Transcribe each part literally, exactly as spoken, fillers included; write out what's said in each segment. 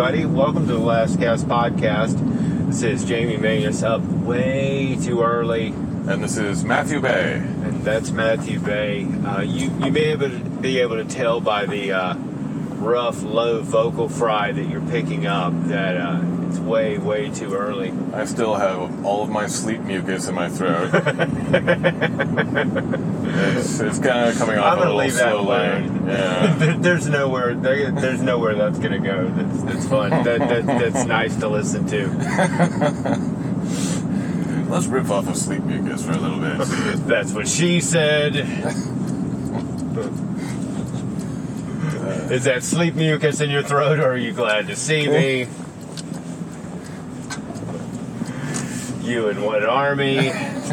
everybody. Welcome to the Last Cast Podcast. This is Jamie Mangus up way too early. And this is Matthew Bay. And that's Matthew Bay. Uh, you, you may able to be able to tell by the uh, rough, low vocal fry that you're picking up that uh, it's way, way too early. I still have all of my sleep mucus in my throat. it's, it's kind of coming off I'm gonna a little leave that slowly. alone. Yeah. there, there's nowhere. There, there's nowhere that's gonna go. That's, that's fun. That, that, that's nice to listen to. Let's rip off of sleep mucus for a little bit. That's what she said. Is that sleep mucus in your throat, or are you glad to see me? You in what army? Uh,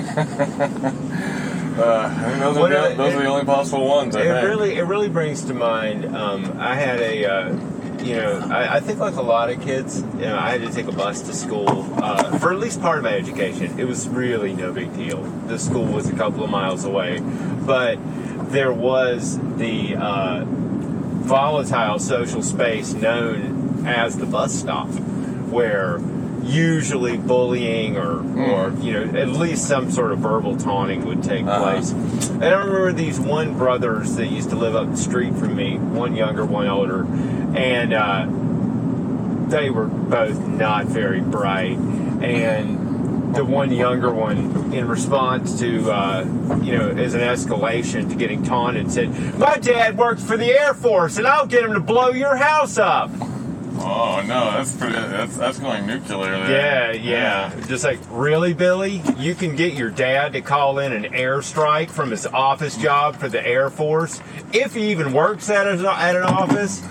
I think those, are the, I, those it, are the only possible ones, I it think. Really, it really brings to mind, um, I had a, uh, you know, I, I think like a lot of kids, you know, I had to take a bus to school uh, for at least part of my education. It was really no big deal. The school was a couple of miles away. But there was the uh, volatile social space known as the bus stop, where usually bullying or, mm. or, you know, at least some sort of verbal taunting would take uh-huh. place. And I remember these one brothers that used to live up the street from me, one younger, one older, and uh, they were both not very bright. And the one younger one, in response to, uh, you know, as an escalation to getting taunted, said, "My dad works for the Air Force, and I'll get him to blow your house up." Oh no, that's pretty. That's that's going nuclear Yeah, there. yeah. Just like, really, Billy? You can get your dad to call in an airstrike from his office job for the Air Force, if he even works at a, at an office.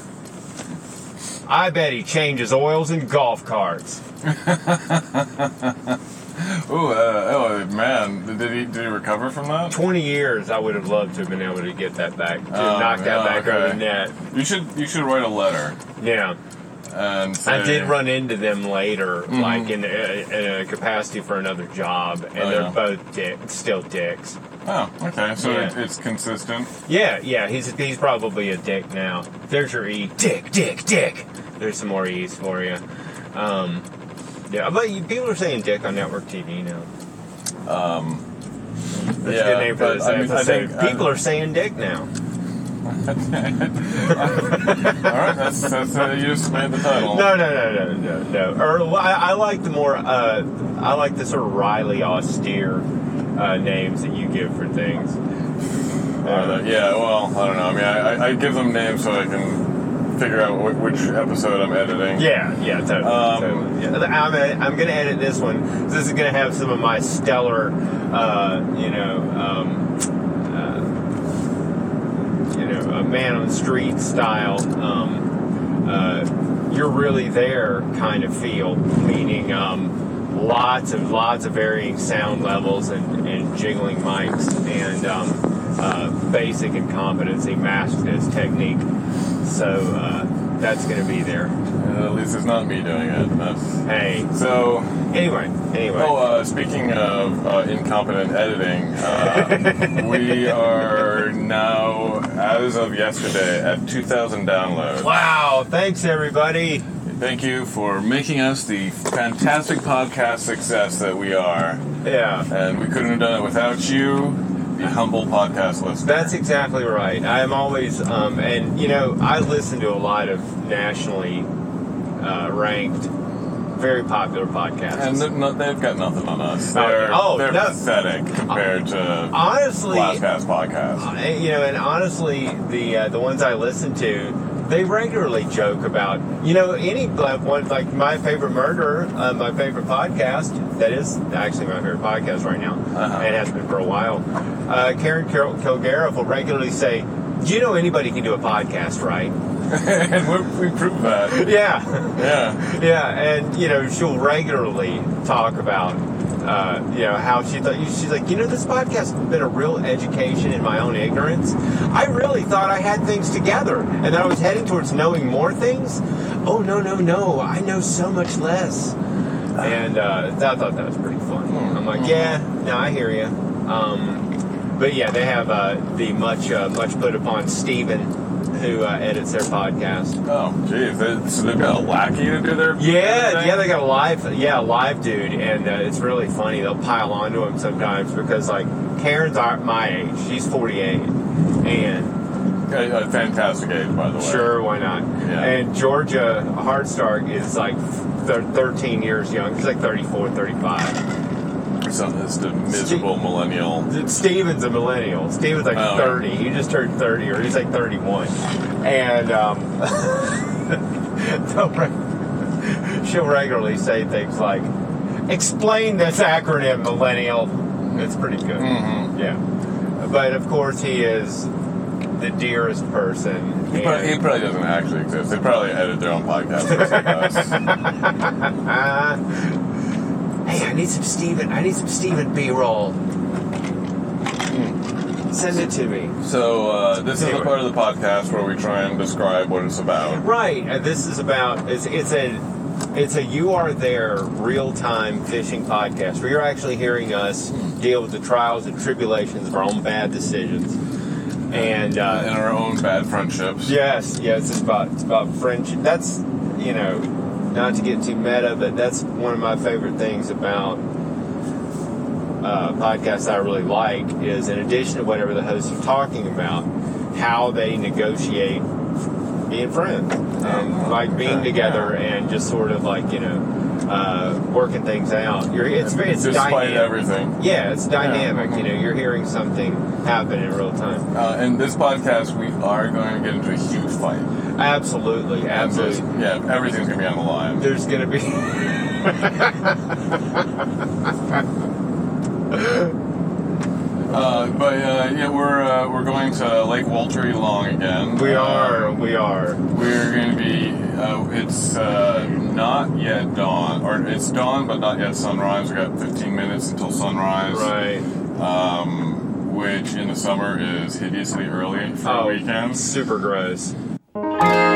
I bet he changes oils in golf carts. Ooh, uh, oh man, did he did he recover from that? Twenty years, I would have loved to have been able to get that back, to oh, knock that yeah, back okay. over the net. You should you should write a letter. Yeah. And say, I did run into them later, mm-hmm. like in a, in a capacity for another job, and oh, they're yeah. both dick, still dicks. Oh, okay. So yeah. it, it's consistent. Yeah, yeah. He's he's probably a dick now. There's your E. Dick, dick, dick. There's some more E's for you. Um, yeah, but you, people are saying dick on network T V now. Um, That's yeah, a good name for this I mean, episode. I think, people I'm, are saying dick now. All right, that's, that's uh, you just made the title. No, no, no, no, no, no. Or I, I like the more, uh, I like the sort of Riley austere uh, names that you give for things. Uh, yeah, well, I don't know. I mean, I, I give them names so I can figure out wh- which episode I'm editing. Yeah, yeah, totally. Um, totally. Yeah. I'm, I'm going to edit this one. This is going to have some of my stellar, uh, you know, um, uh, you know, a man on the street style. Um, uh, you're really there kind of feel, meaning um, lots of lots of varying sound levels and, and jiggling mics and um, uh, basic incompetency masked as technique. So uh, that's going to be there. Uh, at least it's not me doing it. That's... Hey. So anyway, anyway. Oh, uh, speaking of uh, incompetent editing, uh, we are now, as of yesterday, at two thousand downloads. Wow! Thanks, everybody. Thank you for making us the fantastic podcast success that we are. Yeah. And we couldn't have done it without you. The humble podcast listener. That's exactly right. I'm always, um, and you know, I listen to a lot of nationally uh, ranked, very popular podcasts. And no, they've got nothing on us. They're, oh, they're no. pathetic compared to honestly, Last Cast podcast. Uh, you know, and honestly, the uh, the ones I listen to, they regularly joke about, you know, any like, one like my favorite murder, uh, my favorite podcast. That is actually my favorite podcast right now, uh-huh. and has been for a while. Uh, Karen Kil- Kilgariff will regularly say, "Do you know anybody can do a podcast, right?" And we, we proved that. Yeah, yeah, yeah, and you know, she'll regularly talk about. Uh, you know, how she thought, she's like, you know, this podcast has been a real education in my own ignorance. I really thought I had things together and that I was heading towards knowing more things. Oh, no, no, no. I know so much less. And uh, I thought that was pretty fun. I'm like, yeah, no, I hear you. Um, but yeah, they have uh, the much, uh, much put upon Stephen, who uh, edits their podcast. Oh, geez. They, so they've got a lackey to do their Yeah, thing? yeah, they got a live, yeah, a live dude, and uh, it's really funny. They'll pile onto him sometimes because, like, Karen's our, my age. She's forty-eight, and A, a fantastic age, by the way. sure, why not? Yeah. And Georgia Hardstark is like th- thirteen years young. She's like thirty-four, thirty-five. So this the miserable millennial. Steven's a millennial. Steven's like Oh. thirty. He just turned thirty, or he's like thirty-one. And um, they'll re- she'll regularly say things like, "Explain this acronym, millennial." It's pretty good. Mm-hmm. Yeah. But of course, he is the dearest person. He probably, he and- probably doesn't actually exist. They probably edit their own podcast just like us. Hey, I need some Steven. I need some Steven B-roll. Send it to me. So uh, this is Anyway. the part of the podcast where we try and describe what it's about. Right, and this is about it's it's a it's a you are there real time fishing podcast where you're actually hearing us deal with the trials and tribulations of our own bad decisions. And Uh, uh, in our own bad friendships. yes, yes, it's about it's about friendship. That's you know, not to get too meta, but that's one of my favorite things about uh, podcasts I really like is in addition to whatever the hosts are talking about, how they negotiate being friends and like being okay, together yeah. and just sort of like you know uh, working things out. You're it's very it's Despite dynamic. everything. Yeah, it's dynamic. Yeah. You know, you're hearing something happen in real time. Uh, in this podcast, we are going to get into a huge fight. Absolutely, absolutely. And there's- Yeah, everything's going to be on the line. There's gonna be. Uh, but uh, yeah, we're uh, we're going to Lake Walter Long again. We Uh, are, we are. We're going to be. Uh, it's uh, not yet dawn, or it's dawn, but not yet sunrise. We got fifteen minutes until sunrise. Right. Um, which in the summer is hideously early for Oh, weekends. super gross. All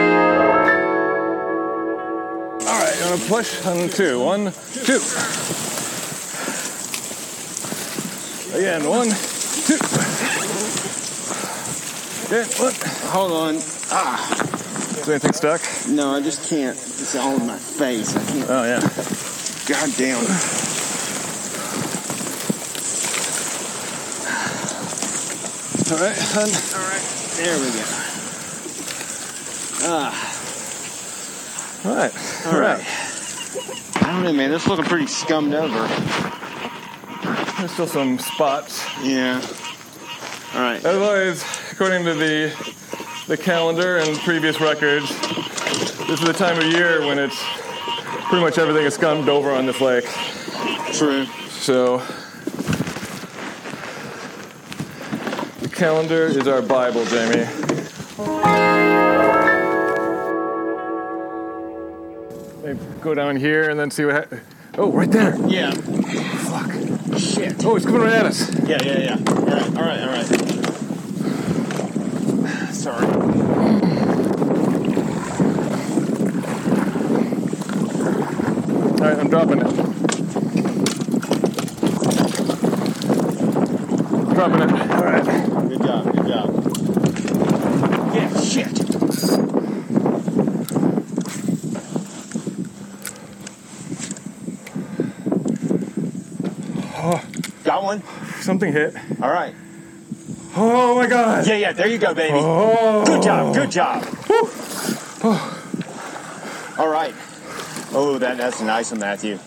right, I'm gonna push on two. One, two. Again, one, two. Again, one. Hold on. Ah, Is anything stuck? no, I just can't. It's all in my face. I can't. Oh yeah. God damn. All right, hun. All right, there we go. Ah, All right. all right. I don't know, man. This is looking pretty scummed over. There's still some spots. Yeah. All right. As always, according to the the calendar and previous records, this is the time of year when it's pretty much everything is scummed over on this lake. True. So the calendar is our Bible, Jamie. Maybe go down here and then see what. Ha- oh, right there! Yeah. Fuck! Shit. Oh, he's coming right at us. Yeah, yeah, yeah. All right, all right, all right. Sorry. All right, I'm dropping it. Dropping it. All right. Good job, good job. Yeah, shit. Got one? Something hit. All right. Oh my God! Yeah, yeah, there you go, baby. Oh. Good job, good job. All right. Oh, that, that's a nice one, Matthew.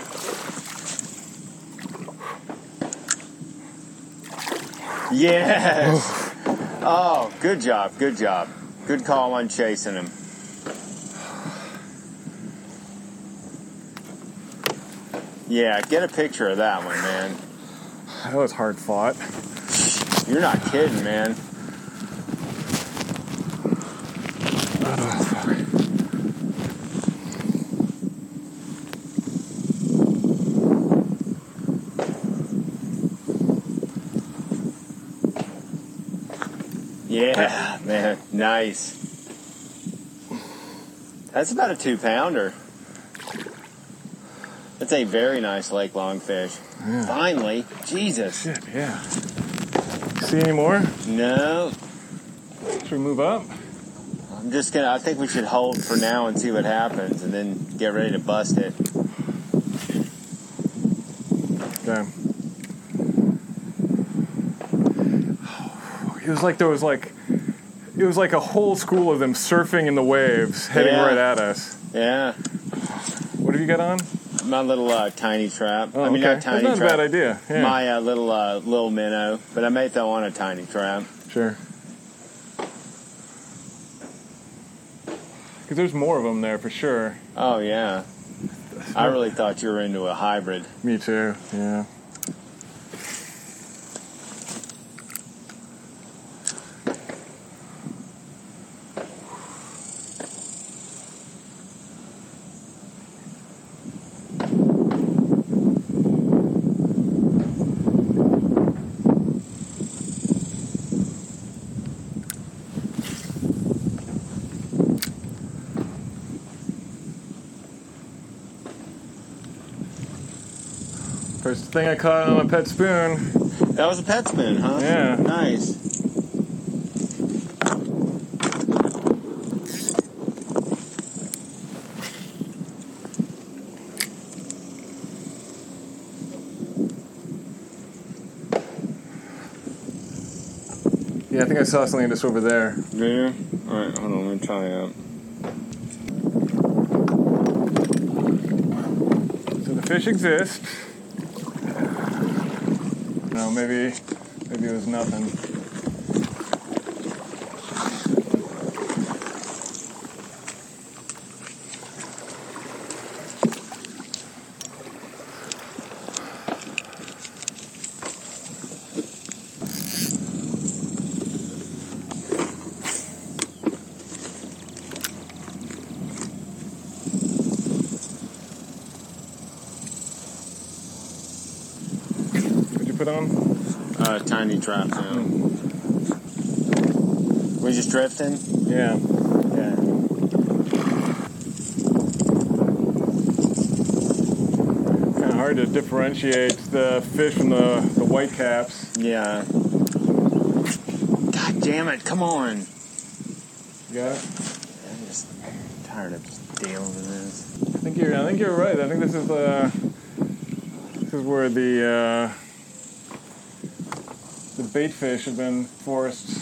Yes. Oh, good job, good job. Good call on chasing him. Yeah, get a picture of that one, man. That was hard fought. You're not kidding, man. Yeah, man, nice. That's about a two pounder. That's a very nice lake longfish. Yeah. Finally, Jesus. Shit, yeah. See any more? No. Should we move up? I'm just gonna. I think we should hold for now and see what happens, and then get ready to bust it. Okay. It was like there was like, it was like a whole school of them surfing in the waves, heading Yeah. right at us. Yeah, What have you got on? my little uh, tiny trap. Oh, I mean, okay. not tiny That's not trap. a bad idea. Yeah. My uh, little uh, little minnow, but I may throw on a tiny trap. Sure. Because there's more of them there for sure. Oh yeah. I really thought you were into a hybrid. Me too. Yeah. First thing I caught on a pet spoon. That was a pet spoon, huh? Yeah. Nice. Yeah, I think I saw something just over there. Do you? All right, hold on. Let me try out. So the fish exist. No, maybe, maybe it was nothing. What'd you put on? Uh, tiny trap now. We just drifting? Yeah. Okay. Kind of hard to differentiate the fish from the, the white caps. Yeah. God damn it! Come on. You got it? I'm just tired of just dealing with this. I think you're. I think you're right. I think this is the. This is where the uh, the bait fish have been forced.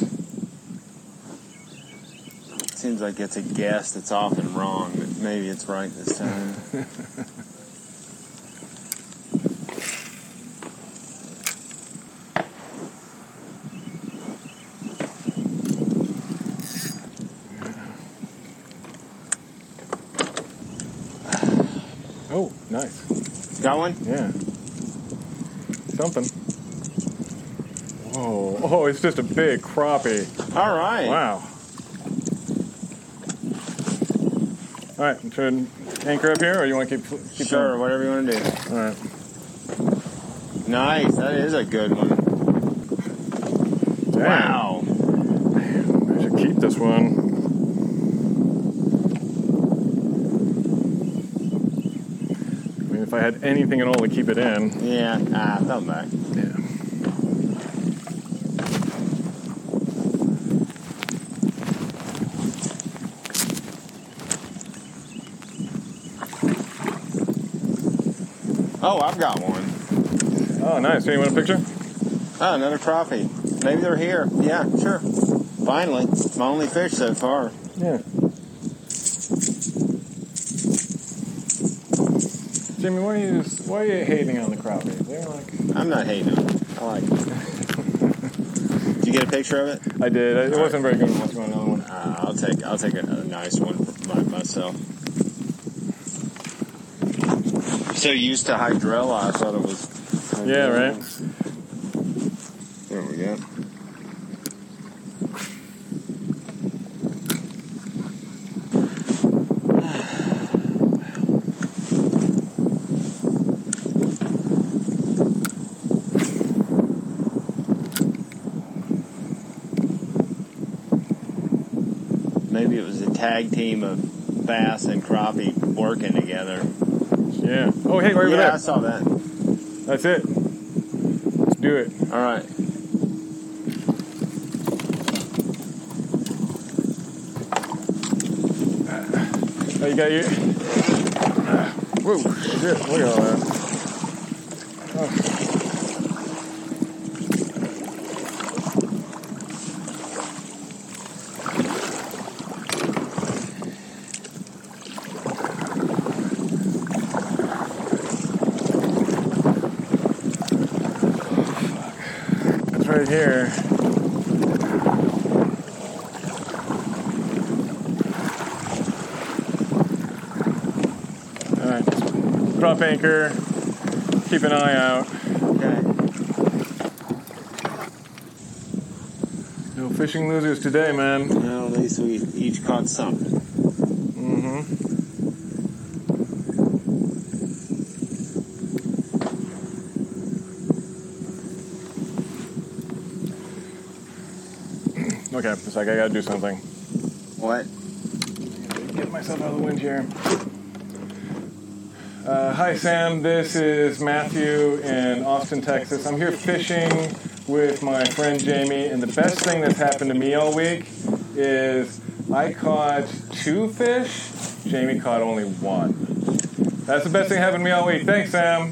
Seems like it's a guess that's often wrong, but maybe it's right this time. Oh, nice. Got one? Yeah. Something. Whoa. Oh, it's just a big crappie. All right. Wow. All right, I'm trying to anchor up here, or you want to keep keep Sure, going? whatever you want to do. All right. Nice. That is a good one. Damn. Wow. I should keep this one. I mean, if I had anything at all to keep it in. Yeah. Ah, thumb back. Yeah. Oh, I've got one. Oh, nice. Hey, you want a picture? Oh, another crappie. Maybe they're here. Yeah, sure. Finally. My only fish so far. Yeah. Jimmy, why are you why are you hating on the crappie? They're like. I'm not hating them. I like it. Did you get a picture of it? I did. I, it wasn't very good. Let's go another one. Uh, I'll take I'll take a, a nice one for my, myself. So used to hydrilla, I thought it was. Yeah, right. There we go. Maybe it was a tag team of bass and crappie working together. Yeah. Oh, hey, right over Yeah, there. I saw that. That's it. Let's do it. All right. you got your. Whoa, shit! Look at all that. Oh. It's right here. Drop anchor, keep an eye out. Okay. No fishing losers today, man. Well, at least we each caught something. Mm-hmm. Okay, it's like I gotta do something. What? Get myself out of the wind here. Uh, hi, Sam. This is Matthew in Austin, Texas. I'm here fishing with my friend Jamie, and the best thing that's happened to me all week is I caught two fish. Jamie caught only one. That's the best thing that happened to me all week. Thanks, Sam.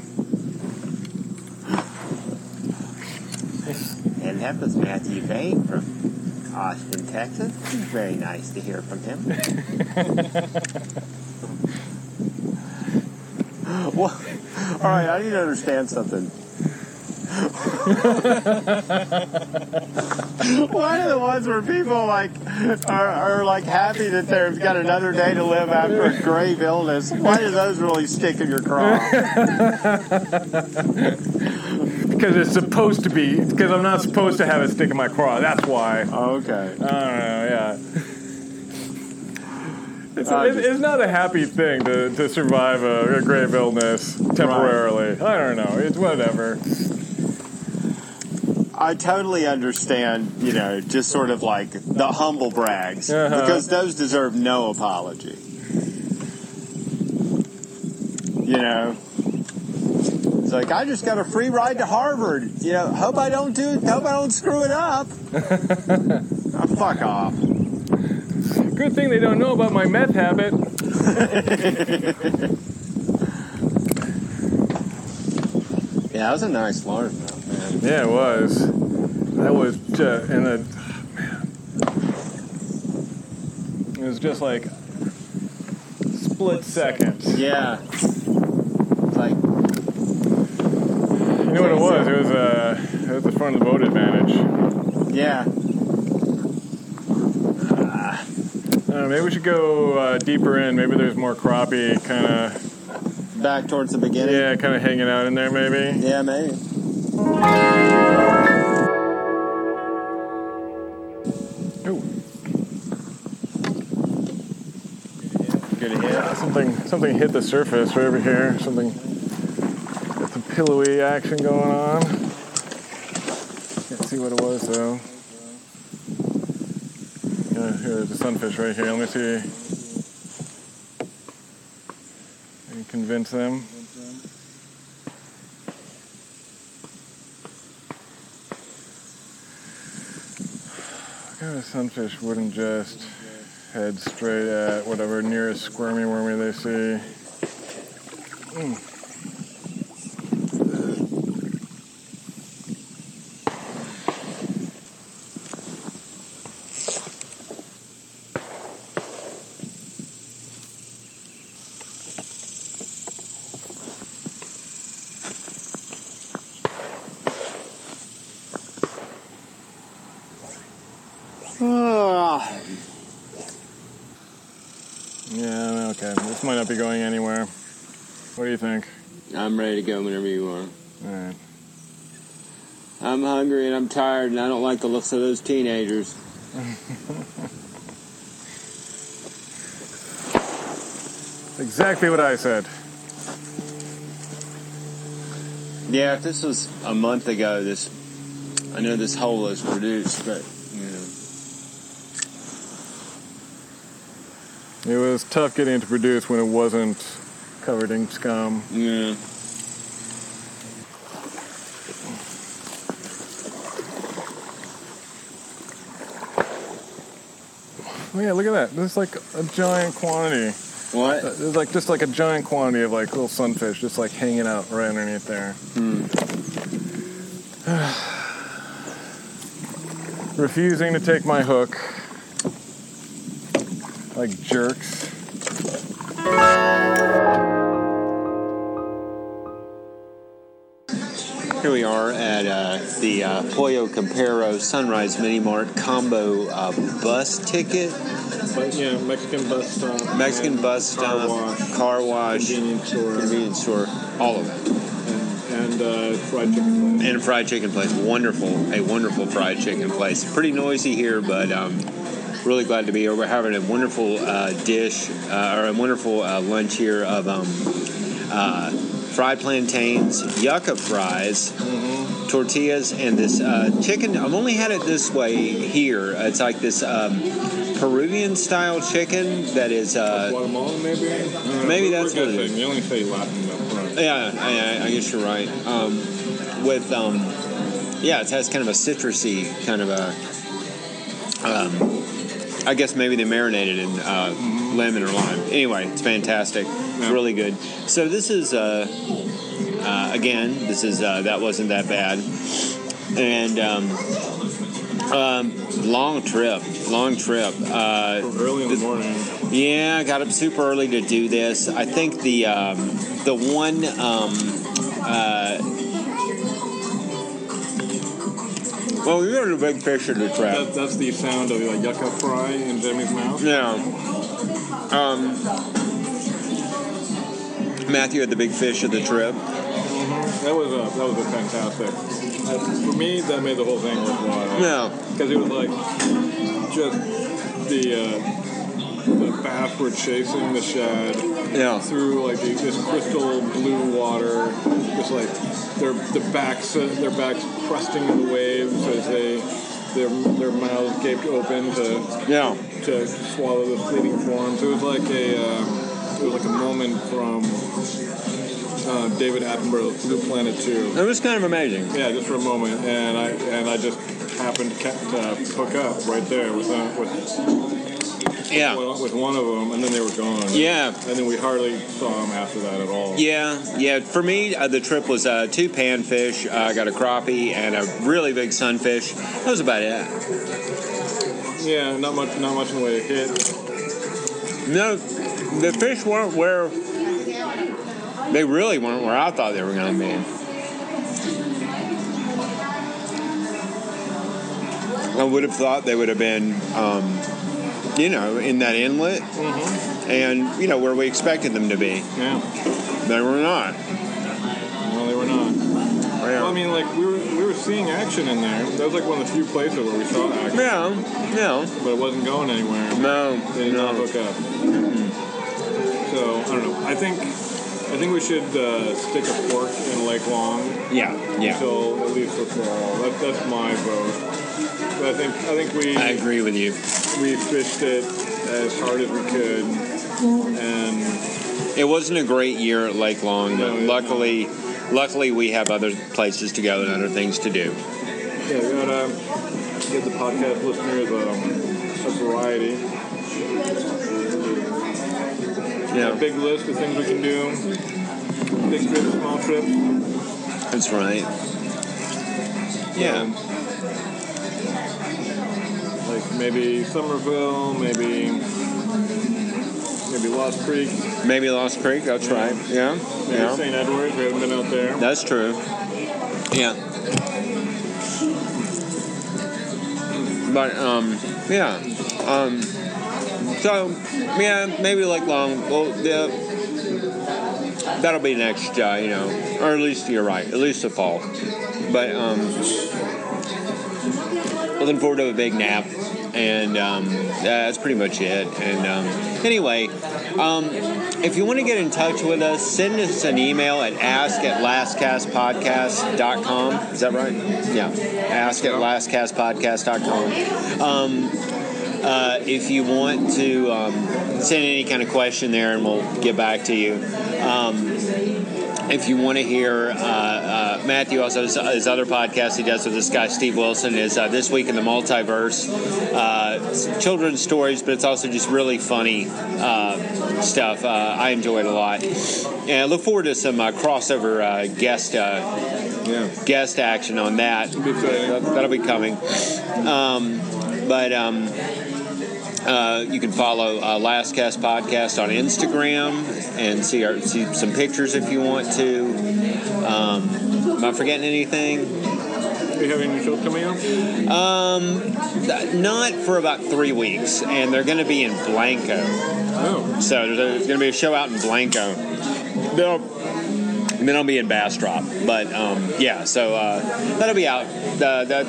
And that was Matthew Bain from Austin, Texas. Very nice to hear from him. Well, all right, I need to understand something. Why are the ones where people like are, are like happy that they've got another day to live after a grave illness? Why do those really stick in your craw? Because it's supposed to be. Because I'm not supposed to have it stick in my craw. That's why. Okay. I don't know. Yeah. It's, Uh, it's, just- it's not a happy thing to, to survive a, a grave illness temporarily. I don't know. It's whatever. I totally understand, you know, just sort of like the humble brags, Uh-huh. because those deserve no apology. You know, it's like, I just got a free ride to Harvard. You know, hope I don't do, hope I don't screw it up. Oh, fuck off. Good thing they don't know about my meth habit. Yeah, that was a nice largemouth, man. Yeah, it was. That was just in a man. It was just like split seconds. Yeah. It's like, You know what it was? It was uh, it was the front of the boat advantage. yeah. I don't know, maybe we should go uh, deeper in. Maybe there's more crappie, kind of. Back towards the beginning. Yeah, kind of hanging out in there, maybe. Yeah, maybe. Ooh. Good to hear. Something, something hit the surface right over here. Something, got some pillowy action going on. Can't see what it was though. Yeah, here's the sunfish right here. Let me see. Can you convince them? What kind of sunfish wouldn't just head straight at whatever nearest squirmy wormy they see? Mm. Yeah, okay. This might not be going anywhere. What do you think? I'm ready to go whenever you are. All right. I'm hungry and I'm tired and I don't like the looks of those teenagers. Exactly what I said. Yeah, if this was a month ago, this I know this hole was produced, but you know, It was tough getting it to produce when it wasn't covered in scum. yeah. Oh yeah, look at that. This is like a giant quantity. What? There's like just like a giant quantity of like little sunfish just like hanging out right underneath there. Mm. Refusing to take my hook. Like jerks. Here we are at uh, the uh, Pollo Campero Sunrise Mini Mart combo uh, bus ticket. But yeah, Mexican bus stop. Mexican bus stop, car wash, car wash, convenience store, convenience store, all of that. and, and uh, fried chicken place. And a fried chicken place. Wonderful, a wonderful fried chicken place. Pretty noisy here, but um, really glad to be here. We're having a wonderful uh, dish, uh, or a wonderful uh, lunch here of um, uh, fried plantains, yucca fries, mm-hmm. tortillas, and this uh, chicken. I've only had it this way here. It's like this um, Peruvian-style chicken that is... Uh, Guatemalan, maybe? Uh, maybe that's what it guessing. is. You only say Latin up front. Yeah, I, I guess you're right. Um, with, um, yeah, it has kind of a citrusy kind of a... Um, I guess maybe they marinated in uh, mm-hmm. lemon or lime. Anyway, it's fantastic. It's yeah. really good. So this is, uh, uh, again, this is uh, That Wasn't That Bad. And um, um, long trip, long trip. Uh, early in the morning. Yeah, I got up super early to do this. I think the um, the one... Um, uh, well, we got a big fish in the trap. That, that's the sound of like yucca fry in Jimmy's mouth? Yeah. Um, Matthew had the big fish of the trip. Mm-hmm. That was a, that was a fantastic. Uh, for me, that made the whole thing worthwhile. Yeah. Because it was like just the... Uh, the bass were chasing the shad yeah. through like the, this crystal blue water, just like their the backs uh, their backs crusting in the waves as they their their mouths gaped open to yeah to swallow the fleeting forms. It was like a uh, it was like a moment from uh, David Attenborough's Blue Planet two. It was kind of amazing. Yeah, just for a moment, and I and I just happened to uh, hook up right there with uh, with. Yeah. With one of them, and then they were gone. Yeah. And then we hardly saw them after that at all. Yeah, yeah. For me, uh, the trip was uh, two panfish. I uh, got a crappie and a really big sunfish. That was about it. Yeah, not much, not much in the way of hit. No, the fish weren't where they really weren't where I thought they were going to be. I would have thought they would have been. Um, You know, in that inlet, mm-hmm. and you know where we expected them to be. Yeah, they were not. No, they were not. Oh, yeah. Well, I mean, like we were we were seeing action in there. That was like one of the few places where we saw action. Yeah, yeah. But it wasn't going anywhere. No, they did no. not hook up. Mm-hmm. So I don't know. I think I think we should uh, stick a fork in Lake Long. Yeah, yeah. Until at least the fall. That, that's my vote. But I think I think we. I agree with you. We fished it as hard as we could, and it wasn't a great year at Lake Long. No, luckily, not. luckily we have other places to go and other things to do. Yeah, we gotta give the podcast listeners um, a variety. Yeah, a big list of things we can do. Big trip, small trip. That's right. Yeah. Um, Like maybe Somerville, maybe maybe Lost Creek. Maybe Lost Creek, that's yeah. right. Yeah. Maybe yeah. Saint Edwards, we haven't been out there. That's true. Yeah. But um yeah. Um so yeah, maybe like Long well the that'll be next uh, you know, or at least you're right, at least the fall. But um looking forward to a big nap, and um, that's pretty much it. And um, anyway, um, if you want to get in touch with us, send us an email at ask at last cast podcast dot com. Is that right? Yeah, ask at last cast podcast dot com. Um, uh, if you want to um, send any kind of question there, and we'll get back to you. Um, if you want to hear, uh, uh, Matthew also his, his other podcast he does with this guy Steve Wilson is uh, This Week in the Multiverse. Uh, it's children's stories, but it's also just really funny uh, stuff. Uh, I enjoy it a lot, and I look forward to some uh, crossover uh, guest uh, Yeah. guest action on that. Be exciting. That, that'll be coming. Um, but um, uh, you can follow uh, Last Cast Podcast on Instagram and see our, see some pictures if you want to. Um, am I forgetting anything? Do you have any shows coming up? Um, not for about three weeks, and they're going to be in Blanco. Oh. So there's going to be a show out in Blanco. They'll, and then I'll be in Bastrop. But, um, yeah, so uh, that'll be out. Uh, that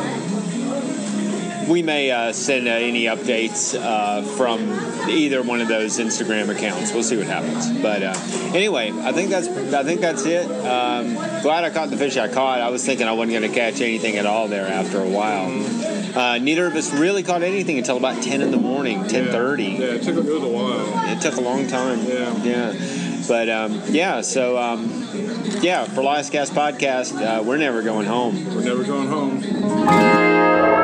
we may uh, send uh, any updates uh, from either one of those Instagram accounts. We'll see what happens. But uh, anyway, I think that's I think that's it. Um, glad I caught the fish I caught. I was thinking I wasn't going to catch anything at all there after a while. Uh, neither of us really caught anything until about ten in the morning, ten thirty. Yeah, it took it was a while. It took a long time. Yeah. Yeah. But, um, yeah, so, um, yeah, for Last Cast Podcast, uh, we're never going home. We're never going home.